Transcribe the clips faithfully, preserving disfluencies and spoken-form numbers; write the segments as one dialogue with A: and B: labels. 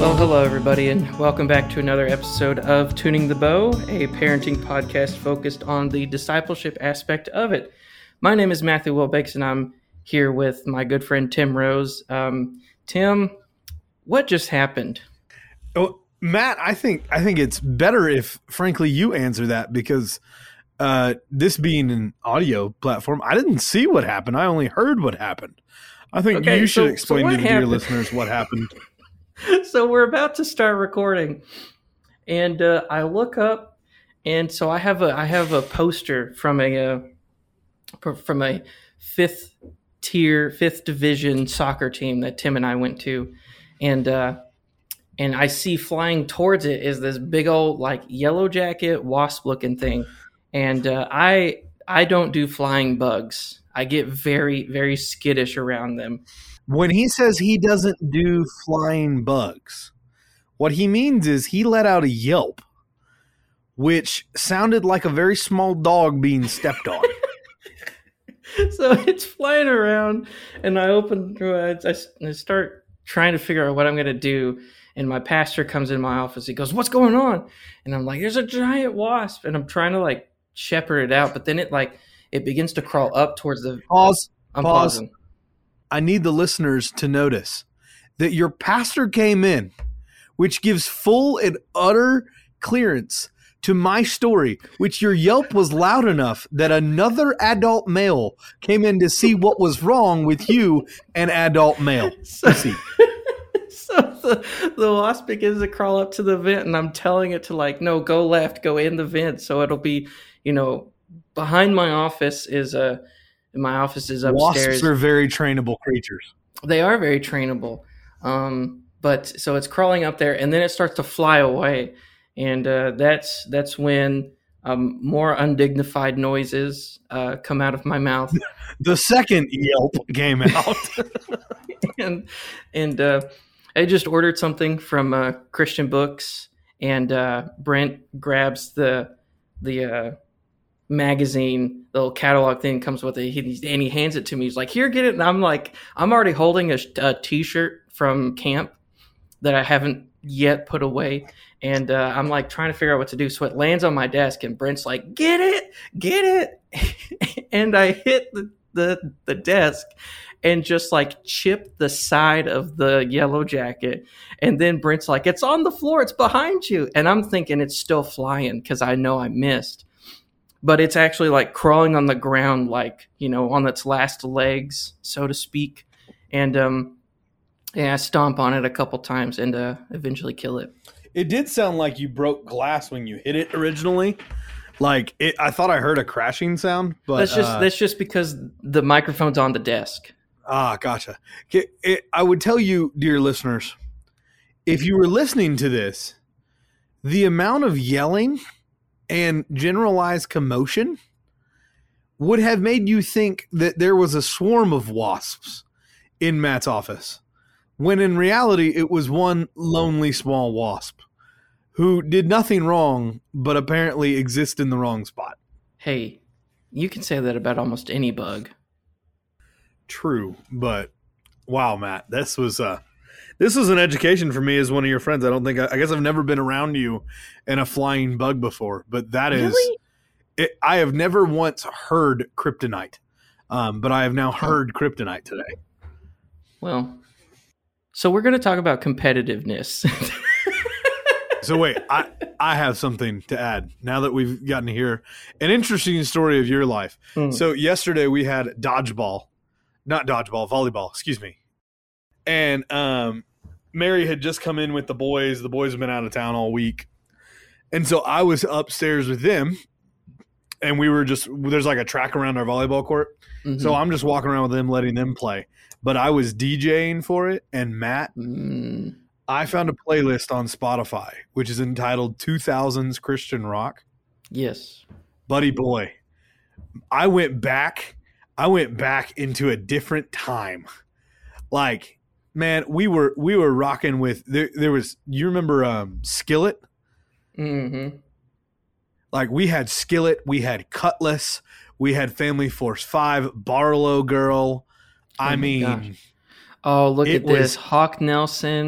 A: Well, hello, everybody, and welcome back to another episode of Tuning the Bow, a parenting podcast focused on the discipleship aspect of it. My name is Matthew Wilbex, and I'm here with my good friend Tim Rose. Um, Tim, what just happened?
B: Oh, Matt, I think I think it's better if, frankly, you answer that because uh, this being an audio platform, I didn't see what happened. I only heard what happened. I think
A: Okay,
B: you should
A: so-
B: explain
A: so
B: to
A: what
B: the dear
A: happened?
B: listeners what happened.
A: So we're about to start recording, and uh, I look up, and so I have a I have a poster from a uh, pr- from a fifth tier, fifth division soccer team that Tim and I went to, and uh, and I see flying towards it is this big old like yellow jacket wasp looking thing, and uh, I I don't do flying bugs. I get very very skittish around them.
B: When he says he doesn't do flying bugs, what he means is he let out a yelp, which sounded like a very small dog being stepped on.
A: So it's flying around, and I open, I, I start trying to figure out what I'm going to do. And my pastor comes in my office. He goes, "What's going on?" And I'm like, "There's a giant wasp." And I'm trying to like shepherd it out, but then it like it begins to crawl up towards the.
B: Pause.
A: I'm
B: Pause.
A: pausing.
B: I need the listeners to notice that your pastor came in, which gives full and utter clearance to my story, which your yelp was loud enough that another adult male came in to see what was wrong with you, an adult male.
A: So,
B: See.
A: so the, the wasp begins to crawl up to the vent, and I'm telling it to like, no, go left, go in the vent. So it'll be, you know, behind my office is a. My office is upstairs.
B: Wasps are very trainable creatures.
A: They are very trainable. Um, but so it's crawling up there, and then it starts to fly away. And uh, that's that's when um, more undignified noises uh, come out of my mouth.
B: The second yelp came out.
A: and and uh, I just ordered something from uh, Christian Books, and uh, Brent grabs the the uh, magazine, the little catalog thing comes with it, he, and he hands it to me. He's like, "Here, get it." And I'm like, I'm already holding a, a t-shirt from camp that I haven't yet put away, and uh, I'm like trying to figure out what to do. So it lands on my desk, and Brent's like, "Get it, get it," and I hit the, the the desk and just like chip the side of the yellow jacket. And then Brent's like, "It's on the floor, it's behind you," and I'm thinking it's still flying because I know I missed. But it's actually like crawling on the ground, like, you know, on its last legs, so to speak. And um, yeah, I stomp on it a couple times and uh, eventually kill it.
B: It did sound like you broke glass when you hit it originally. Like it, I thought I heard a crashing sound, but
A: That's just
B: uh,
A: that's just because the microphone's on the desk.
B: ah, gotcha. It, it, I would tell you, dear listeners, if you were listening to this, the amount of yelling and generalized commotion would have made you think that there was a swarm of wasps in Matt's office, when in reality it was one lonely small wasp who did nothing wrong but apparently exist in the wrong spot.
A: Hey, you can say that about almost any bug.
B: True, but wow, Matt, this was uh this was an education for me as one of your friends. I don't think I, I guess I've never been around you in a flying bug before, but that is,
A: Really?
B: it, I have never once heard kryptonite, um, but I have now heard kryptonite today.
A: Well, so we're going to talk about competitiveness.
B: So wait, I I have something to add now that we've gotten to hear an interesting story of your life.
A: Hmm.
B: So yesterday we had dodgeball, not dodgeball, volleyball, excuse me. And um, Mary had just come in with the boys. The boys have been out of town all week. And so I was upstairs with them, and we were just, there's like a track around our volleyball court.
A: Mhm.
B: So I'm just walking around with them, letting them play. But I was DJing for it, and Matt,
A: Mm,
B: I found a playlist on Spotify, which is entitled two thousands Christian Rock.
A: yes.
B: Buddy boy, I went back, I went back into a different time. Like, man, we were we were rocking with there. There was, you remember um, Skillet?
A: Mm-hmm.
B: Like we had Skillet, we had Cutlass, we had Family Force Five, Barlow Girl. I
A: Oh my
B: mean,
A: gosh. Oh, look
B: It
A: at this.
B: was-
A: Hawk Nelson,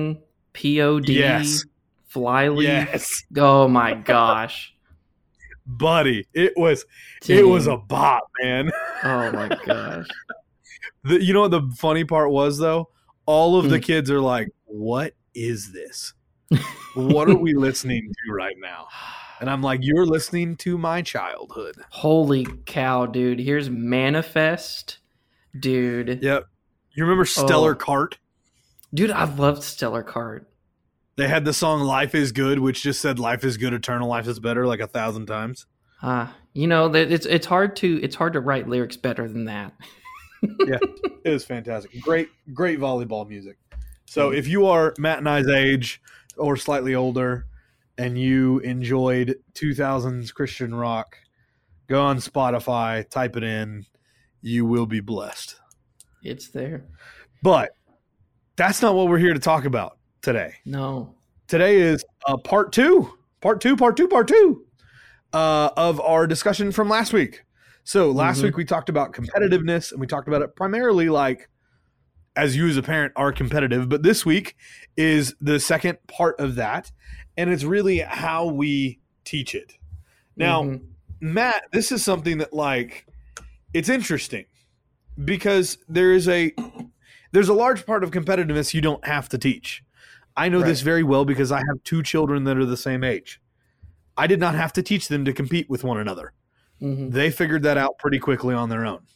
A: P O D,
B: Yes.
A: Flyleaf.
B: Yes.
A: Oh my gosh.
B: Buddy, it was
A: Dang.
B: it was a bop, man.
A: Oh my gosh.
B: The, you know what the funny part was though? All of the
A: Mm.
B: kids are like, "What is this? What are we listening to right now?" And I'm like, "You're listening to my childhood."
A: Holy cow, dude. Here's Manifest. Dude.
B: Yep. You remember Stellar
A: Oh.
B: Cart?
A: Dude, I loved Stellar Cart.
B: They had the song "Life Is Good," which just said "Life is good, eternal life is better" like a thousand times.
A: Ah, you know, that it's it's hard to it's hard to write lyrics better than that.
B: Yeah, it was fantastic. Great, great volleyball music. So if you are Matt and I's age or slightly older and you enjoyed two thousands Christian rock, go on Spotify, type it in. You will be blessed.
A: It's there.
B: But that's not what we're here to talk about today.
A: No.
B: Today is uh, part two, part two, part two, part two uh, of our discussion from last week. So last
A: Mhm.
B: week we talked about competitiveness, and we talked about it primarily like as you as a parent are competitive. But this week is the second part of that, and it's really how we teach it. Now,
A: Mhm.
B: Matt, this is something that like it's interesting because there is a there's a large part of competitiveness you don't have to teach. I know
A: Right.
B: this very well because I have two children that are the same age. I did not have to teach them to compete with one another.
A: Mhm.
B: They figured that out pretty quickly on their own.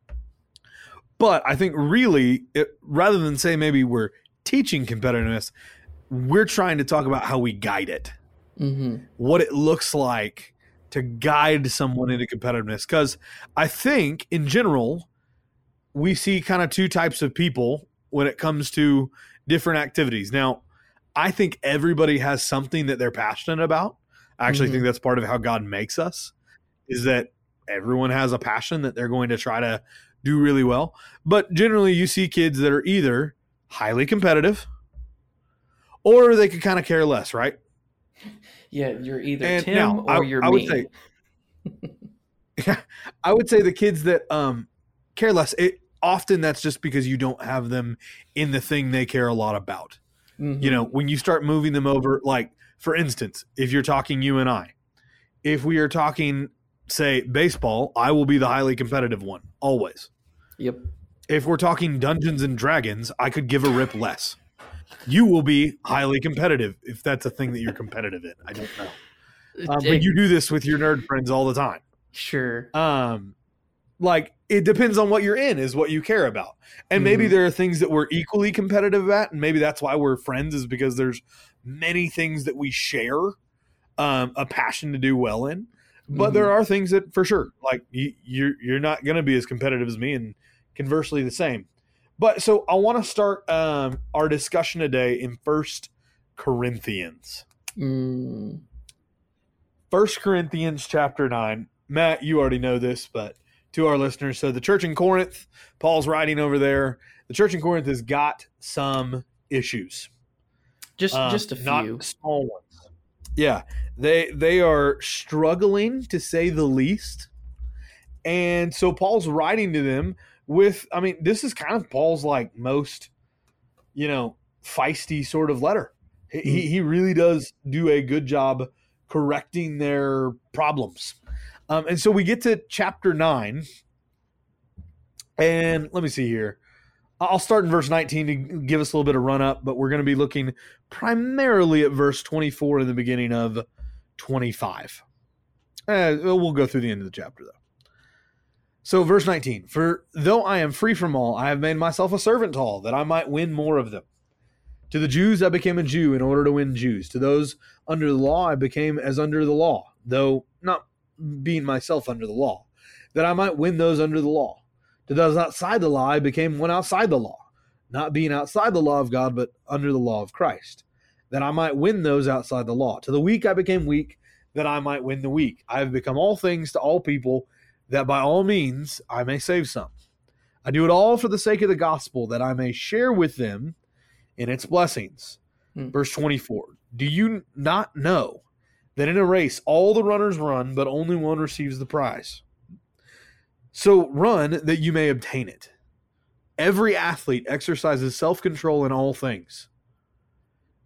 B: But I think really, it, rather than say maybe we're teaching competitiveness, we're trying to talk about how we guide it,
A: Mhm.
B: what it looks like to guide someone into competitiveness. Because I think in general, we see kind of two types of people when it comes to different activities. Now, I think everybody has something that they're passionate about. I actually
A: Mhm.
B: think that's part of how God makes us, is that everyone has a passion that they're going to try to do really well. But generally you see kids that are either highly competitive or they could kind of care less, right?
A: Yeah, you're either
B: And
A: Tim
B: now,
A: or
B: I-
A: you're
B: I would
A: me.
B: say- I would say the kids that um, care less, it, often that's just because you don't have them in the thing they care a lot about.
A: Mhm.
B: You know, when you start moving them over, like, for instance, if you're talking you and I, if we are talking, say, baseball, I will be the highly competitive one, always.
A: Yep.
B: If we're talking Dungeons and Dragons, I could give a rip less. You will be highly competitive if that's a thing that you're competitive in. I don't know. Um, but you do this with your nerd friends all the time.
A: Sure.
B: Um, like, it depends on what you're in is what you care about. And maybe
A: Mhm.
B: there are things that we're equally competitive at, and maybe that's why we're friends, is because there's many things that we share um, a passion to do well in. But
A: Mhm.
B: there are things that, for sure, like you, you're you're not going to be as competitive as me, and conversely the same. But so I want to start um, our discussion today in First Corinthians.
A: Mm.
B: First Corinthians chapter nine. Matt, you already know this, but to our listeners, so the church in Corinth, Paul's writing over there. The church in Corinth has got some issues.
A: Just
B: Um,
A: just a
B: not
A: few.
B: small ones. Yeah, they they are struggling, to say the least. And so Paul's writing to them with, I mean, this is kind of Paul's like most, you know, feisty sort of letter. He, he, he really does do a good job correcting their problems. Um, and so we get to chapter nine, and let me see here. I'll start in verse nineteen to give us a little bit of run up, but we're going to be looking primarily at verse twenty-four in the beginning of twenty-five. Uh, we'll go through the end of the chapter, though. So verse nineteen, for though I am free from all, I have made myself a servant to all, that I might win more of them. To the Jews I became a Jew in order to win Jews. To those under the law I became as under the law, though not being myself under the law, that I might win those under the law. To those outside the law I became one outside the law, not being outside the law of God, but under the law of Christ, that I might win those outside the law. To the weak I became weak, that I might win the weak. I have become all things to all people, that by all means I may save some. I do it all for the sake of the gospel, that I may share with them in its blessings.
A: Hmm.
B: Verse twenty-four, do you not know that in a race all the runners run, but only one receives the prize? So run that you may obtain it. Every athlete exercises self-control in all things.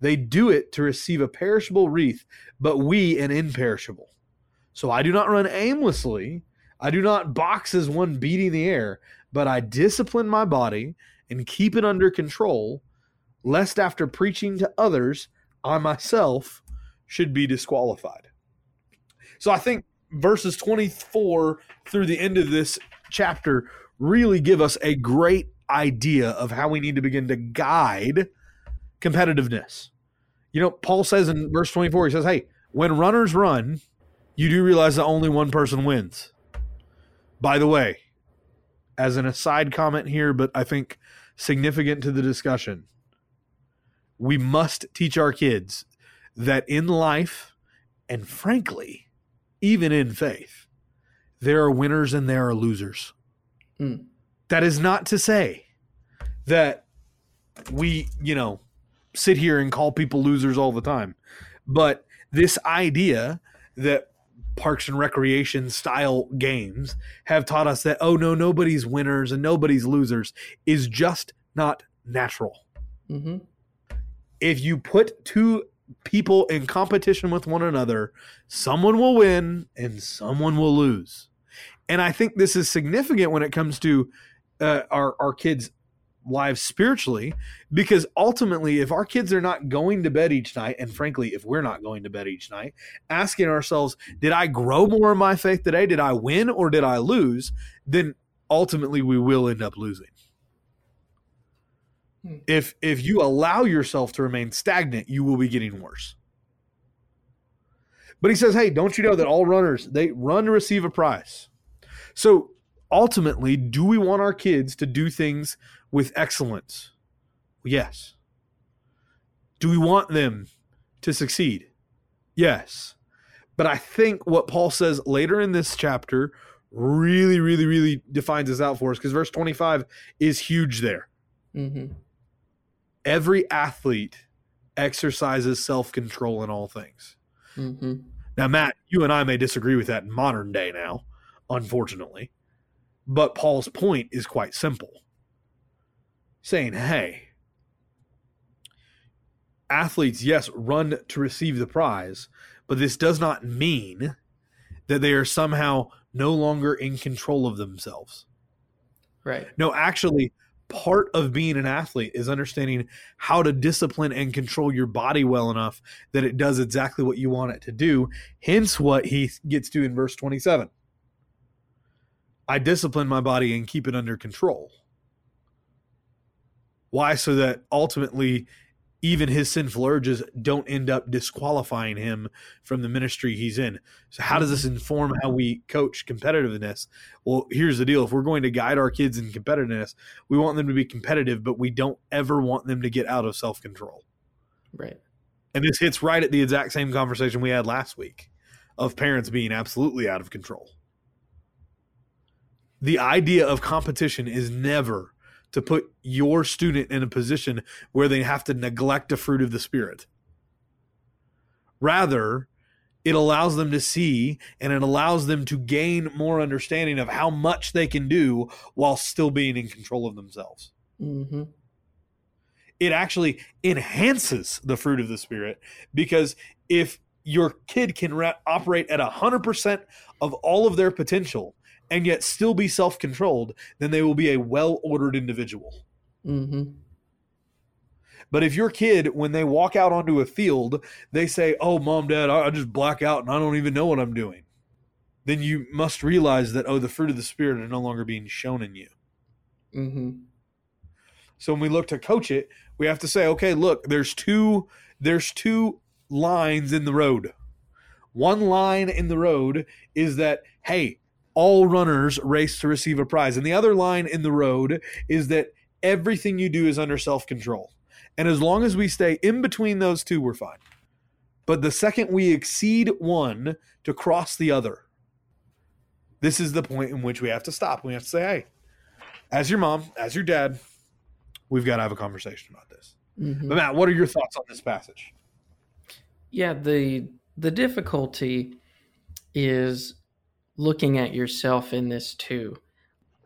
B: They do it to receive a perishable wreath, but we an imperishable. So I do not run aimlessly. I do not box as one beating the air, but I discipline my body and keep it under control, lest after preaching to others, I myself should be disqualified. So I think verses twenty-four through the end of this chapter really give us a great idea of how we need to begin to guide competitiveness. You know, Paul says in verse twenty-four, he says, hey, when runners run, you do realize that only one person wins. By the way, as an aside comment here, but I think significant to the discussion, we must teach our kids that in life, and frankly, even in faith, there are winners and there are losers. Mm. That is not to say that we, you know, sit here and call people losers all the time. But this idea that Parks and Recreation style games have taught us that, oh, no, nobody's winners and nobody's losers is just not natural. Mm-hmm. If you put two people in competition with one another, someone will win and someone will lose. And I think this is significant when it comes to uh, our, our kids' lives spiritually, because ultimately, if our kids are not going to bed each night, and frankly, if we're not going to bed each night, asking ourselves, did I grow more in my faith today? Did I win or did I lose? Then ultimately we will end up losing. Hmm. If if you allow yourself to remain stagnant, you will be getting worse. But he says, hey, don't you know that all runners, they run to receive a prize? So ultimately, do we want our kids to do things with excellence? Yes. Do we want them to succeed? Yes. But I think what Paul says later in this chapter really, really, really defines this out for us, because verse twenty-five is huge there. Mm-hmm. Every athlete exercises self-control in all things. Mm-hmm. Now, Matt, you and I may disagree with that in modern day now, unfortunately. But Paul's point is quite simple. Saying, hey, athletes, yes, run to receive the prize, but this does not mean that they are somehow no longer in control of themselves.
A: Right.
B: No, actually, part of being an athlete is understanding how to discipline and control your body well enough that it does exactly what you want it to do. Hence what he gets to in verse twenty-seven. I discipline my body and keep it under control. Why? So that ultimately even his sinful urges don't end up disqualifying him from the ministry he's in. So how does this inform how we coach competitiveness? Well, here's the deal. If we're going to guide our kids in competitiveness, we want them to be competitive, but we don't ever want them to get out of self-control.
A: Right.
B: And this hits right at the exact same conversation we had last week of parents being absolutely out of control. The idea of competition is never to put your student in a position where they have to neglect the fruit of the Spirit. Rather, it allows them to see and it allows them to gain more understanding of how much they can do while still being in control of themselves. Mm-hmm. It actually enhances the fruit of the Spirit, because if your kid can ra- operate at one hundred percent of all of their potential and yet still be self-controlled, then they will be a well-ordered individual. Mm-hmm. But if your kid, when they walk out onto a field, they say, oh, mom, dad, I just black out and I don't even know what I'm doing, then you must realize that, oh, the fruit of the Spirit are no longer being shown in you. Mm-hmm. So when we look to coach it, we have to say, okay, look, there's two, there's two lines in the road. One line in the road is that, hey, all runners race to receive a prize. And the other line in the road is that everything you do is under self-control. And as long as we stay in between those two, we're fine. But the second we exceed one to cross the other, this is the point in which we have to stop. We have to say, hey, as your mom, as your dad, we've got to have a conversation about this. Mm-hmm. But Matt, what are your thoughts on this passage?
A: Yeah, the the difficulty is looking at yourself in this too.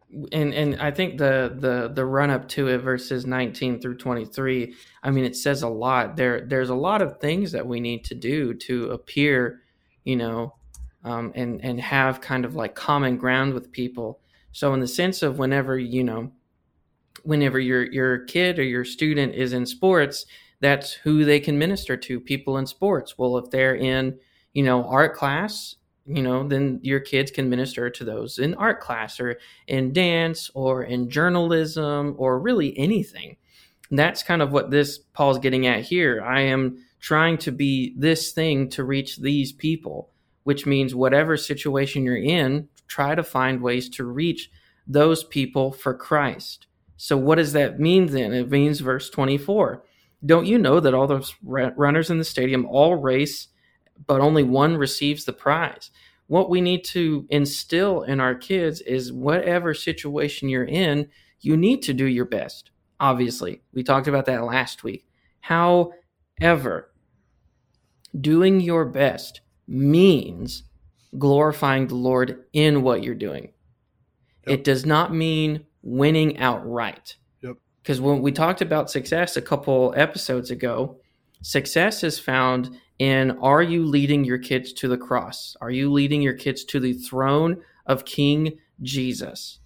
A: and and I think the the the run up to it, verses nineteen through twenty-three, I mean, it says a lot. There there's a lot of things that we need to do to appear, you know, um, and and have kind of like common ground with people. So in the sense of whenever, you know, whenever your your kid or your student is in sports, that's who they can minister to, people in sports. Well, if they're in, you know, art class, you know, then your kids can minister to those in art class or in dance or in journalism or really anything. And that's kind of what this Paul's getting at here. I am trying to be this thing to reach these people, which means whatever situation you're in, try to find ways to reach those people for Christ. So what does that mean then? It means verse twenty-four. Don't you know that all those runners in the stadium all race, but only one receives the prize? What we need to instill in our kids is whatever situation you're in, you need to do your best. Obviously, we talked about that last week. However, doing your best means glorifying the Lord in what you're doing. Yep. It does not mean winning outright.
B: Yep.
A: Because when we talked about success a couple episodes ago, success is found in, are you leading your kids to the cross? Are you leading your kids to the throne of King Jesus?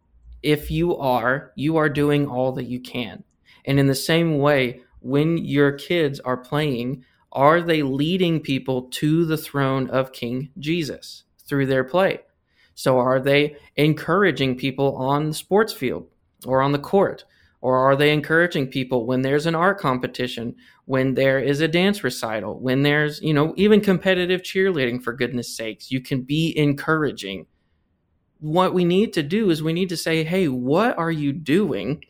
A: If you are, you are doing all that you can. And in the same way, when your kids are playing, are they leading people to the throne of King Jesus through their play? So are they encouraging people on the sports field or on the court? Or are they encouraging people when there's an art competition, when there is a dance recital, when there's, you know, even competitive cheerleading, for goodness sakes? You can be encouraging. What we need to do is we need to say, hey, what are you doing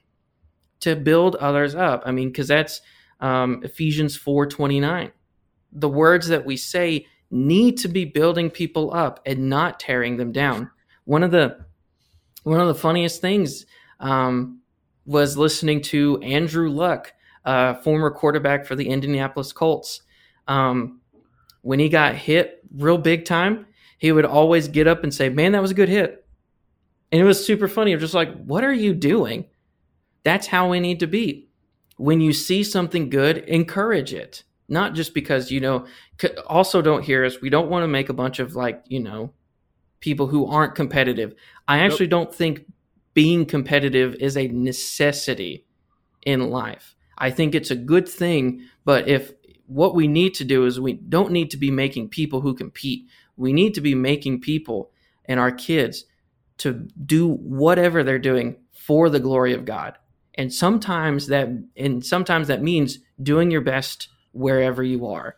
A: to build others up? I mean, because that's um, Ephesians four twenty-nine. The words that we say need to be building people up and not tearing them down. One of the one of the funniest things um, was listening to Andrew Luck, uh, former quarterback for the Indianapolis Colts. Um, when he got hit real big time, he would always get up and say, man, that was a good hit. And it was super funny. I'm just like, what are you doing? That's how we need to be. When you see something good, encourage it. Not just because, you know, also don't hear us. We don't want to make a bunch of like, you know, people who aren't competitive. I actually nope. don't think being competitive is a necessity in life. I think it's a good thing, but if what we need to do is we don't need to be making people who compete. We need to be making people and our kids to do whatever they're doing for the glory of God. And sometimes that and sometimes that means doing your best wherever you are.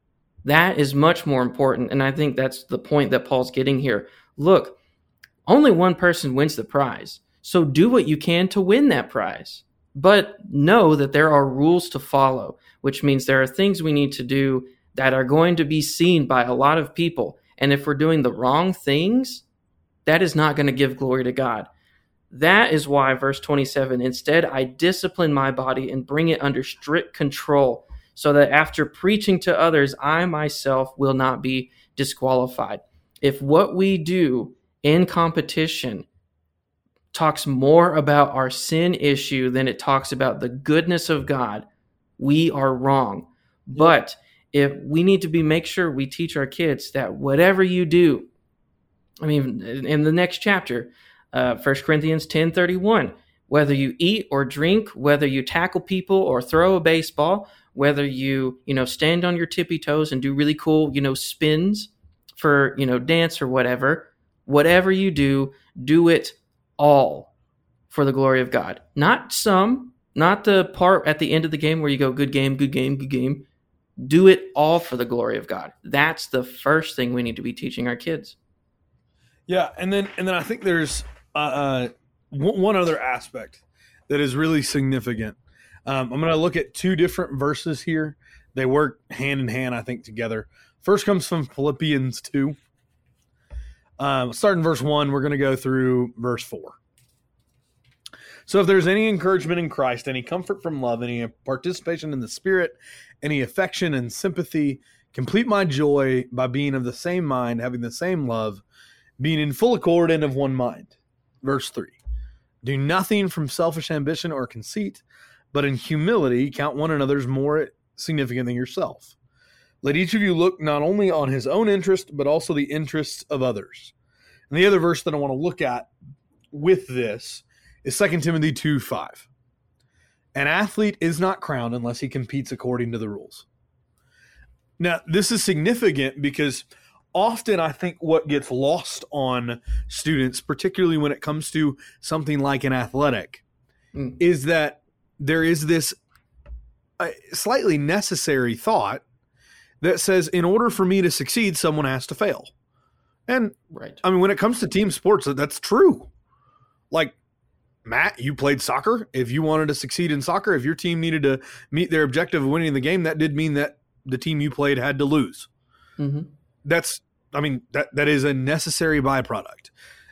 A: That is much more important. And I think that's the point that Paul's getting here. Look, only one person wins the prize. So do what you can to win that prize. But know that there are rules to follow, which means there are things we need to do that are going to be seen by a lot of people. And if we're doing the wrong things, that is not going to give glory to God. That is why, verse twenty-seven, instead I discipline my body and bring it under strict control, so that after preaching to others, I myself will not be disqualified. If what we do in competition talks more about our sin issue than it talks about the goodness of God, we are wrong. But if we need to be make sure we teach our kids that whatever you do, I mean, in the next chapter, uh, First Corinthians ten thirty-one, whether you eat or drink, whether you tackle people or throw a baseball, whether you, you know, stand on your tippy toes and do really cool, you know, spins for, you know, dance or whatever, whatever you do, do it all for the glory of God. Not some, not the part at the end of the game where you go, good game, good game, good game. Do it all for the glory of God. That's the first thing we need to be teaching our kids.
B: Yeah, and then and then I think there's uh, uh, one other aspect that is really significant. Um, I'm going to look at two different verses here. They work hand in hand, I think, together. First comes from Philippians two. Um, starting verse one, we're going to go through verse four. So if there's any encouragement in Christ, any comfort from love, any participation in the Spirit, any affection and sympathy, complete my joy by being of the same mind, having the same love, being in full accord and of one mind. Verse three. Do nothing from selfish ambition or conceit, but in humility count one another's more significant than yourself. Let each of you look not only on his own interest, but also the interests of others. And the other verse that I want to look at with this is Second Timothy two five. An athlete is not crowned unless he competes according to the rules. Now, this is significant because often I think what gets lost on students, particularly when it comes to something like an athletic, mm. is that there is this uh, slightly necessary thought that says in order for me to succeed, someone has to fail. And
A: right.
B: I mean, when it comes to team sports, that's true. Like, Matt, you played soccer. If you wanted to succeed in soccer, if your team needed to meet their objective of winning the game, that did mean that the team you played had to lose. Mm-hmm. That's, I mean, that, that is a necessary byproduct.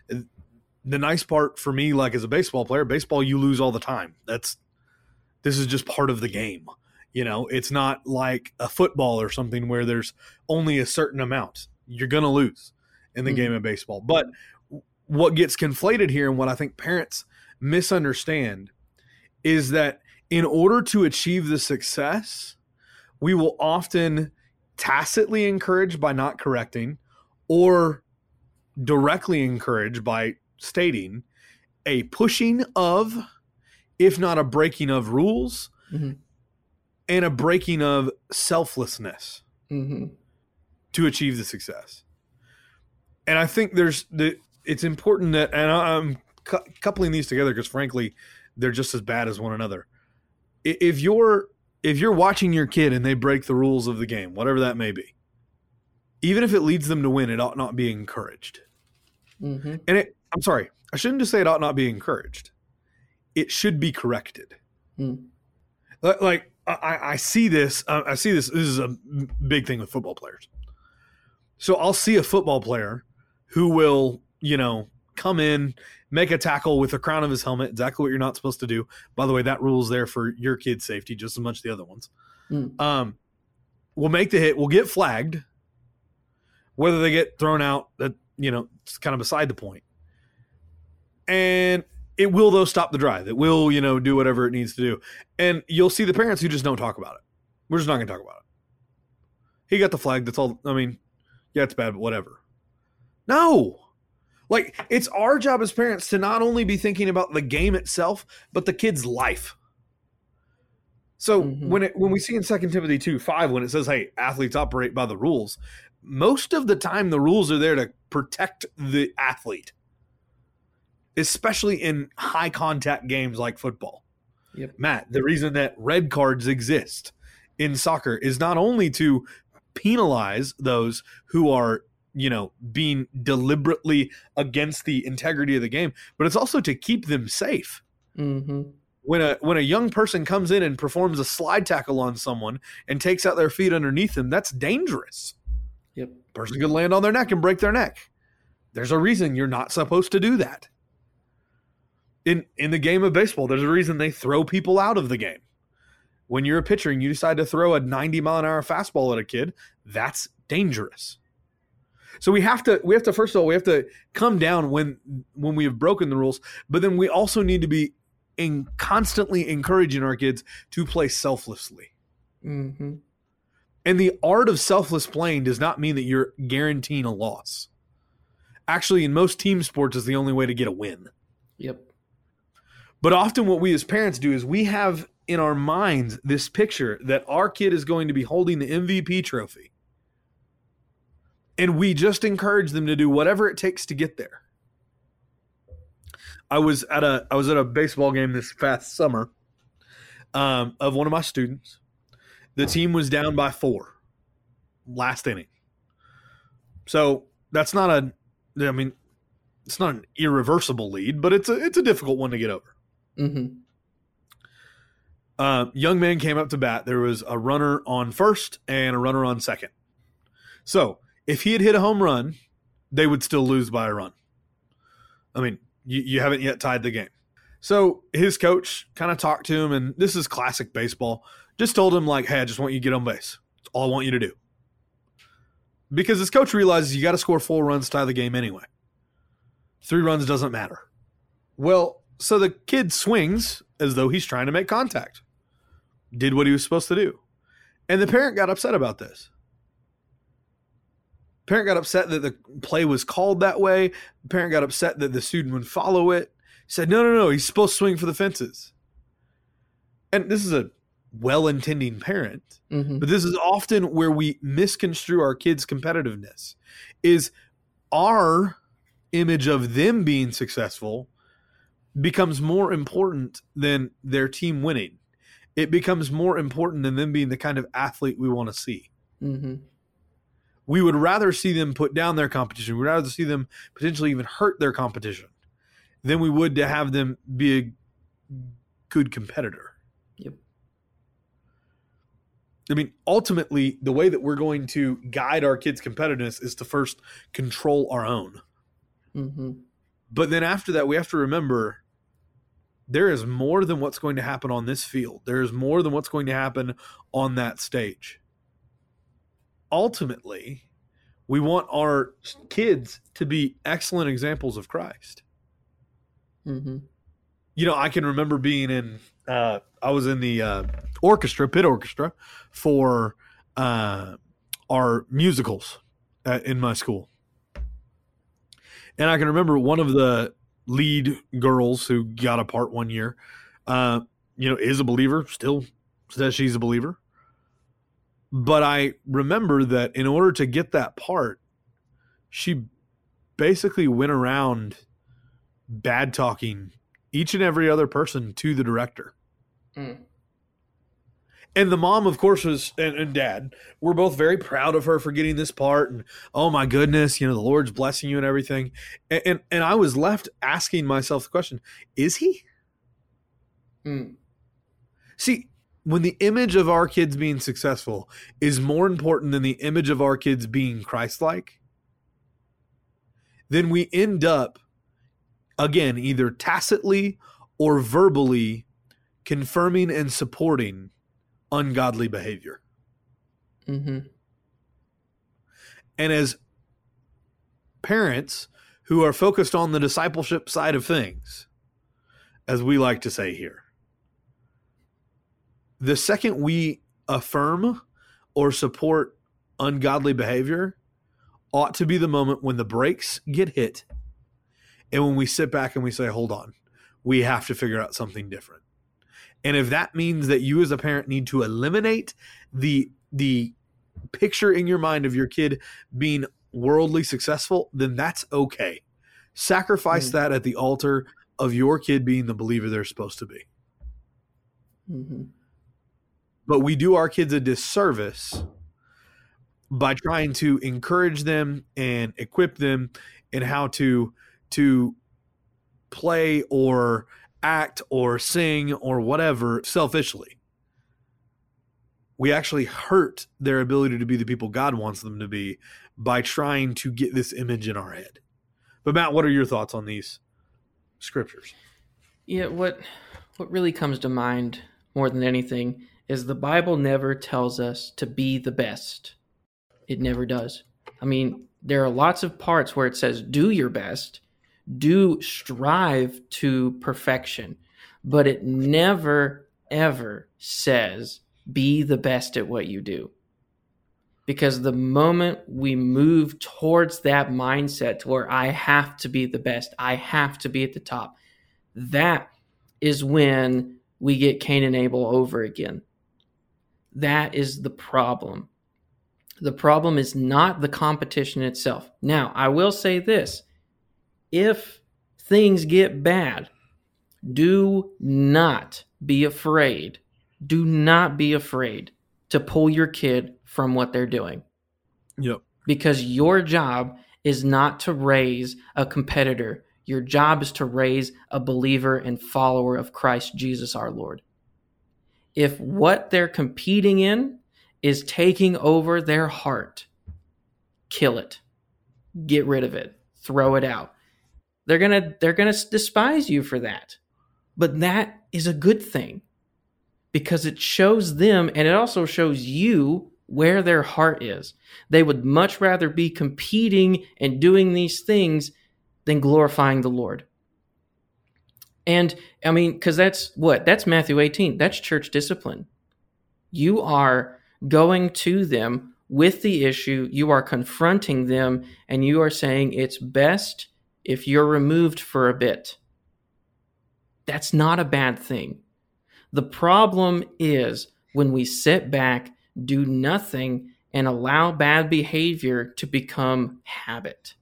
B: The nice part for me, like as a baseball player, baseball, you lose all the time. That's, this is just part of the game. You know, it's not like a football or something where there's only a certain amount. You're going to lose in the mm-hmm. game of baseball. But what gets conflated here and what I think parents misunderstand is that in order to achieve the success, we will often tacitly encourage by not correcting or directly encourage by stating a pushing of, if not a breaking of rules, mm-hmm. and a breaking of selflessness mm-hmm. to achieve the success. And I think there's the, it's important that, and I'm cu- coupling these together because frankly, they're just as bad as one another. If you're, if you're watching your kid and they break the rules of the game, whatever that may be, even if it leads them to win, it ought not be encouraged. Mm-hmm. And it, I'm sorry, I shouldn't just say it ought not be encouraged. It should be corrected. Mm. Like I, I see this, uh, I see this. This is a big thing with football players. So I'll see a football player who will, you know, come in, make a tackle with the crown of his helmet, exactly what you're not supposed to do. By the way, that rule's there for your kid's safety just as much as the other ones. Mm. Um, we'll make the hit. We'll get flagged. Whether they get thrown out, that, you know, it's kind of beside the point. And it will, though, stop the drive. It will, you know, do whatever it needs to do. And you'll see the parents who just don't talk about it. We're just not going to talk about it. He got the flag. That's all. I mean, yeah, it's bad, but whatever. No. Like, it's our job as parents to not only be thinking about the game itself, but the kid's life. So mm-hmm. when it when we see in Second Timothy two five, when it says, hey, athletes operate by the rules, most of the time the rules are there to protect the athlete, especially in high contact games like football. Yep. Matt, the reason that red cards exist in soccer is not only to penalize those who are, you know, being deliberately against the integrity of the game, but it's also to keep them safe. Mm-hmm. When a when a young person comes in and performs a slide tackle on someone and takes out their feet underneath them, that's dangerous.
A: Yep.
B: Person could land on their neck and break their neck. There's a reason you're not supposed to do that. In in the game of baseball, there's a reason they throw people out of the game. When you're a pitcher and you decide to throw a ninety mile an hour fastball at a kid, that's dangerous. So we have to we have to first of all we have to come down when when we have broken the rules, but then we also need to be in constantly encouraging our kids to play selflessly. Mm-hmm. And the art of selfless playing does not mean that you're guaranteeing a loss. Actually, in most team sports, is the only way to get a win.
A: Yep.
B: But often what we as parents do is we have in our minds this picture that our kid is going to be holding the M V P trophy. And we just encourage them to do whatever it takes to get there. I was at a I was at a baseball game this past summer um, of one of my students. The team was down by four last inning. So that's not a I mean, it's not an irreversible lead, but it's a it's a difficult one to get over. Mm-hmm. Uh, young man came up to bat. There was a runner on first and a runner on second. So if he had hit a home run, they would still lose by a run. I mean, you, you haven't yet tied the game. So his coach kind of talked to him, and this is classic baseball. Just told him, like, hey, I just want you to get on base. That's all I want you to do. Because his coach realizes you got to score four runs to tie the game anyway. Three runs doesn't matter. Well, So the kid swings as though he's trying to make contact. Did what he was supposed to do. And the parent got upset about this. The parent got upset that the play was called that way. The parent got upset that the student would follow it. He said, no, no, no, he's supposed to swing for the fences. And this is a well-intending parent, mm-hmm. but this is often where we misconstrue our kids' competitiveness, is our image of them being successful becomes more important than their team winning. It becomes more important than them being the kind of athlete we want to see.
A: Mm-hmm.
B: We would rather see them put down their competition. We'd rather see them potentially even hurt their competition than we would to have them be a good competitor.
A: Yep.
B: I mean, ultimately, the way that we're going to guide our kids' competitiveness is to first control our own.
A: Mm-hmm.
B: But then after that, we have to remember there is more than what's going to happen on this field. There is more than what's going to happen on that stage. Ultimately, we want our kids to be excellent examples of Christ.
A: Mm-hmm.
B: You know, I can remember being in, uh, I was in the uh, orchestra, pit orchestra, for uh, our musicals at, in my school. And I can remember one of the lead girls who got a part one year, uh, you know, is a believer, still says she's a believer. But I remember that in order to get that part, she basically went around bad talking each and every other person to the director.
A: Mm.
B: And the mom, of course, was, and, and dad were both very proud of her for getting this part. And, oh my goodness, you know, the Lord's blessing you and everything. And, and, and I was left asking myself the question, is he?
A: Mm.
B: See, when the image of our kids being successful is more important than the image of our kids being Christ-like, then we end up, again, either tacitly or verbally confirming and supporting ungodly behavior.
A: Mm-hmm.
B: And as parents who are focused on the discipleship side of things, as we like to say here, the second we affirm or support ungodly behavior ought to be the moment when the brakes get hit and when we sit back and we say, hold on, we have to figure out something different. And if that means that you as a parent need to eliminate the the picture in your mind of your kid being worldly successful, then that's okay. Sacrifice mm-hmm. that at the altar of your kid being the believer they're supposed to be.
A: Mm-hmm.
B: But we do our kids a disservice by trying to encourage them and equip them in how to to play or act or sing or whatever selfishly. We actually hurt their ability to be the people God wants them to be by trying to get this image in our head. But Matt, what are your thoughts on these scriptures?
A: Yeah, what what really comes to mind more than anything is the Bible never tells us to be the best. It never does. I mean, there are lots of parts where it says do your best, do strive to perfection, but it never, ever says be the best at what you do. Because the moment we move towards that mindset to where I have to be the best, I have to be at the top, that is when we get Cain and Abel over again. That is the problem. The problem is not the competition itself. Now, I will say this. If things get bad, do not be afraid. Do not be afraid to pull your kid from what they're doing.
B: Yep.
A: Because your job is not to raise a competitor. Your job is to raise a believer and follower of Christ Jesus our Lord. If what they're competing in is taking over their heart, kill it. Get rid of it. Throw it out. They're gonna they're gonna despise you for that. But that is a good thing because it shows them and it also shows you where their heart is. They would much rather be competing and doing these things than glorifying the Lord. And I mean, because that's what? That's Matthew eighteen. That's church discipline. You are going to them with the issue, you are confronting them, and you are saying it's best if you're removed for a bit. That's not a bad thing. The problem is when we sit back, do nothing, and allow bad behavior to become habit.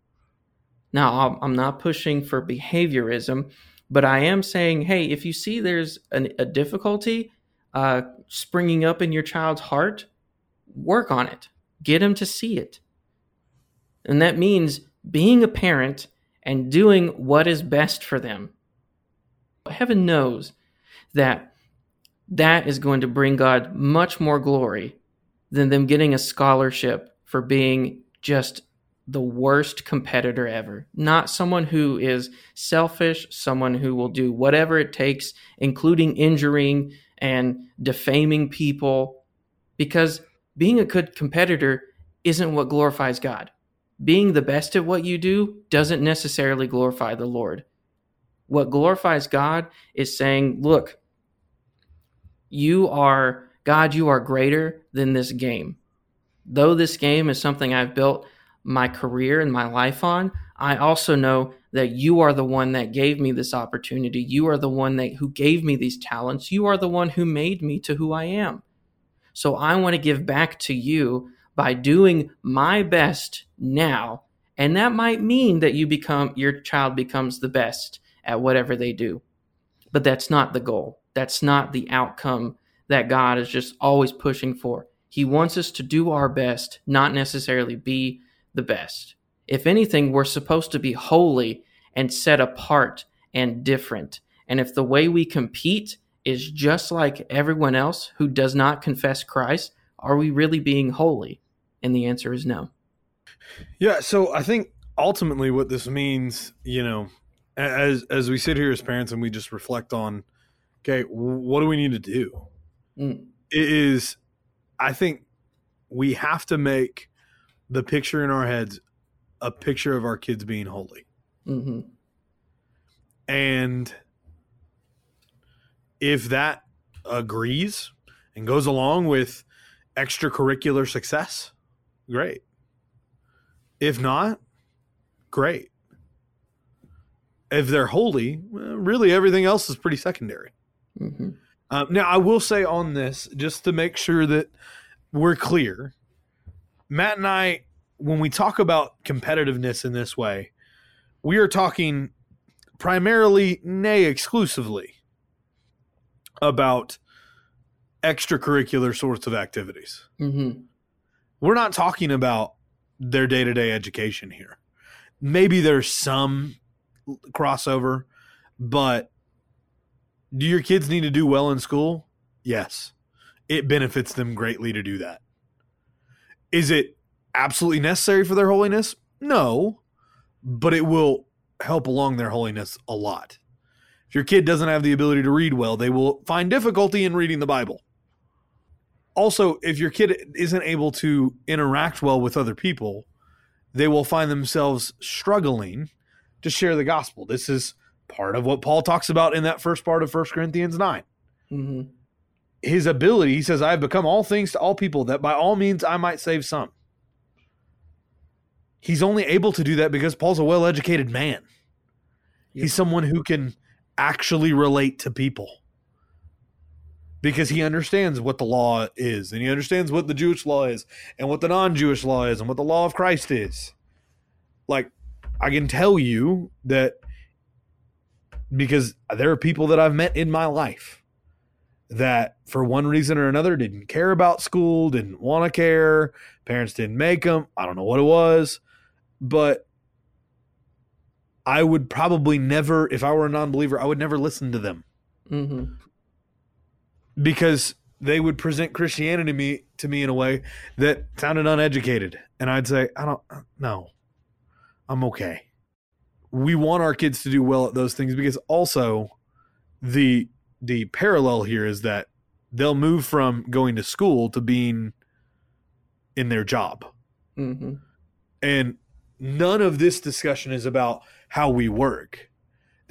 A: Now, I'm not pushing for behaviorism, but I am saying, hey, if you see there's an, a difficulty uh, springing up in your child's heart, work on it. Get them to see it. And that means being a parent and doing what is best for them. Heaven knows that that is going to bring God much more glory than them getting a scholarship for being just the worst competitor ever. Not someone who is selfish, someone who will do whatever it takes, including injuring and defaming people, because being a good competitor isn't what glorifies God. Being the best at what you do doesn't necessarily glorify the Lord. What glorifies God is saying, look, you are, God, you are greater than this game. Though this game is something I've built my career and my life on, I also know that you are the one that gave me this opportunity. You are the one that who gave me these talents. You are the one who made me to who I am. So I want to give back to you by doing my best now. And that might mean that you become, your child becomes the best at whatever they do. But that's not the goal. That's not the outcome that God is just always pushing for. He wants us to do our best, not necessarily be the best. If anything, we're supposed to be holy and set apart and different. And if the way we compete is just like everyone else who does not confess Christ, are we really being holy? And the answer is no.
B: Yeah, so I think ultimately what this means, you know, as as we sit here as parents and we just reflect on, okay, what do we need to do? Mm. It is, I think we have to make the picture in our heads a picture of our kids being holy. Mm-hmm. And if that agrees and goes along with extracurricular success, great. If not, great. If they're holy, well, really everything else is pretty secondary. Mm-hmm. Uh, now, I will say on this, just to make sure that we're clear, Matt and I, when we talk about competitiveness in this way, we are talking primarily, nay, exclusively, about extracurricular sorts of activities. Mm-hmm. We're not talking about their day-to-day education here. Maybe there's some crossover, but do your kids need to do well in school? Yes. It benefits them greatly to do that. Is it absolutely necessary for their holiness? No, but it will help along their holiness a lot. If your kid doesn't have the ability to read well, they will find difficulty in reading the Bible. Also, if your kid isn't able to interact well with other people, they will find themselves struggling to share the gospel. This is part of what Paul talks about in that first part of First Corinthians nine. Mm-hmm. His ability, he says, I have become all things to all people, that by all means I might save some. He's only able to do that because Paul's a well-educated man. Yep. He's someone who can actually relate to people because he understands what the law is, and he understands what the Jewish law is, and what the non-Jewish law is, and what the law of Christ is. Like, I can tell you that because there are people that I've met in my life that for one reason or another didn't care about school, didn't want to care, parents didn't make them, I don't know what it was, but I would probably never, if I were a non-believer, I would never listen to them. Mm-hmm. Because they would present Christianity to me, to me in a way that sounded uneducated. And I'd say, I don't, no, I'm okay. We want our kids to do well at those things because also the the parallel here is that they'll move from going to school to being in their job. Mm-hmm. And none of this discussion is about how we work.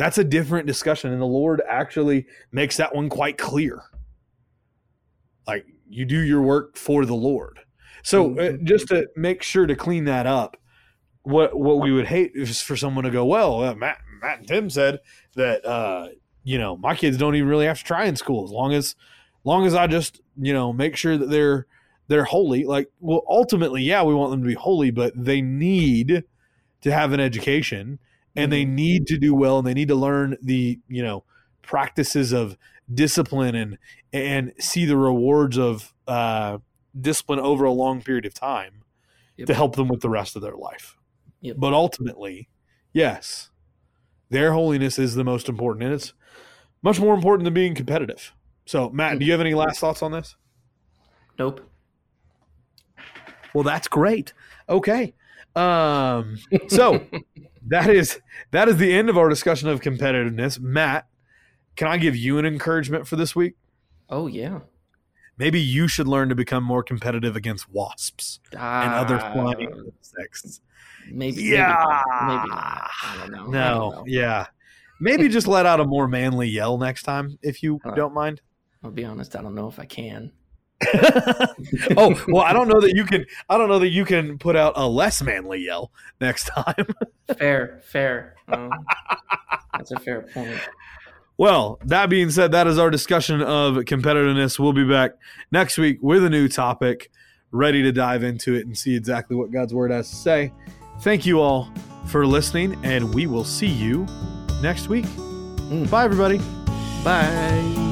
B: That's a different discussion, and the Lord actually makes that one quite clear. Like, you do your work for the Lord. So uh, just to make sure to clean that up, what what we would hate is for someone to go, well, uh, Matt, Matt and Tim said that, uh, you know, my kids don't even really have to try in school as long as, long as I just, you know, make sure that they're they're holy. Like, well, ultimately, yeah, we want them to be holy, but they need to have an education, and they need to do well, and they need to learn the, you know, practices of discipline and and see the rewards of uh, discipline over a long period of time yep. to help them with the rest of their life. Yep. But ultimately, yes, their holiness is the most important, and it's much more important than being competitive. So, Matt, do you have any last thoughts on this?
A: Nope.
B: Well, that's great. Okay. Um, so that is that is the end of our discussion of competitiveness. Matt, can I give you an encouragement for this week?
A: Oh, yeah.
B: Maybe you should learn to become more competitive against wasps uh, and other flying insects.
A: Maybe.
B: Yeah.
A: Maybe not. Maybe not. I don't know.
B: No.
A: I don't know.
B: Yeah. Maybe just let out a more manly yell next time, if you uh, don't mind.
A: I'll be honest. I don't know if I can.
B: Oh, well, I don't know that you can. I don't know that you can put out a less manly yell next time.
A: Fair, fair. Um, that's a fair point.
B: Well, that being said, that is our discussion of competitiveness. We'll be back next week with a new topic, ready to dive into it and see exactly what God's Word has to say. Thank you all for listening, and we will see you next week. Mm. Bye, everybody.
A: Bye.